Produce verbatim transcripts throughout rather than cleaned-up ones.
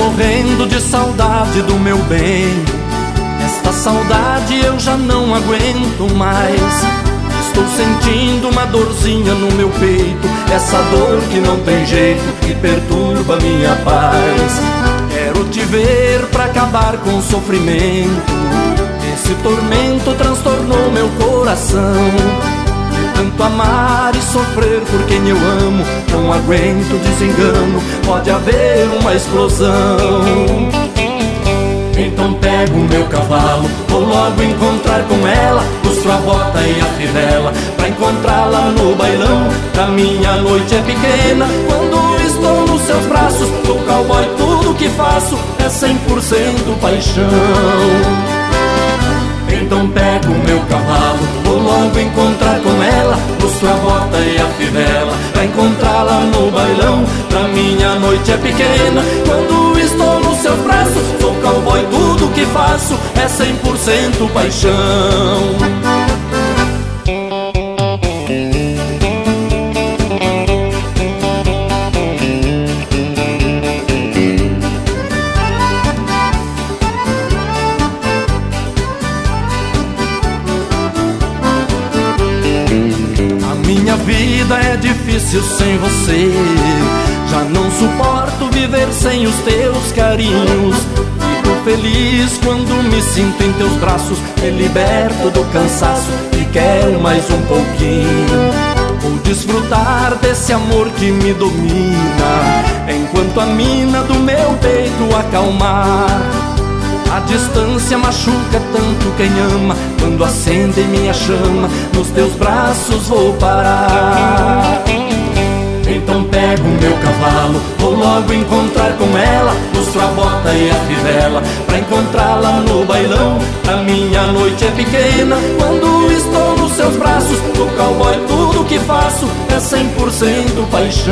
morrendo de saudade do meu bem. Esta saudade eu já não aguento mais. Estou sentindo uma dorzinha no meu peito, essa dor que não tem jeito, que perturba minha paz. Quero te ver pra acabar com o sofrimento. Esse tormento transtornou meu coração. De tanto amar e sofrer por quem eu amo, não aguento desengano, pode haver uma explosão. Então pego o meu cavalo, vou logo encontrar com ela, lustro a bota e a fivela, pra encontrá-la no bailão. Da minha noite é pequena, quando estou nos seus braços, sou cowboy, tudo que faço é cem por cento paixão. Então pego o meu cavalo, vou logo encontrar com ela, lustro a bota e a fivela, pra encontrá-la no bailão. Da minha noite é pequena, quando estou nos seus braços, sou cowboy, tudo que faço é cem por cento paixão. Minha vida é difícil sem você, já não suporto viver sem os teus carinhos. Fico feliz quando me sinto em teus braços, me liberto do cansaço e quero mais um pouquinho. Vou desfrutar desse amor que me domina, enquanto a mina do meu peito acalmar. A distância machuca tanto quem ama, quando acende minha chama, nos teus braços vou parar. Então pego o meu cavalo, vou logo encontrar com ela, lustro a bota e a fivela, pra encontrá-la no bailão. A minha noite é pequena, quando estou nos seus braços, sou cowboy, tudo que faço é cem por cento paixão.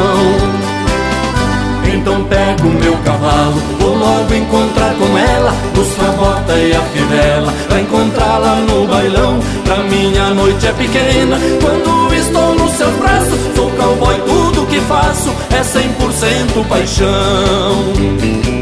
Então pego o meu cavalo, vou logo encontrar com ela, lustro a bota e a fivela, pra encontrá-la no bailão. Pra minha noite é pequena, quando estou nos seus braços, sou cowboy, tudo que faço é cem por cento paixão.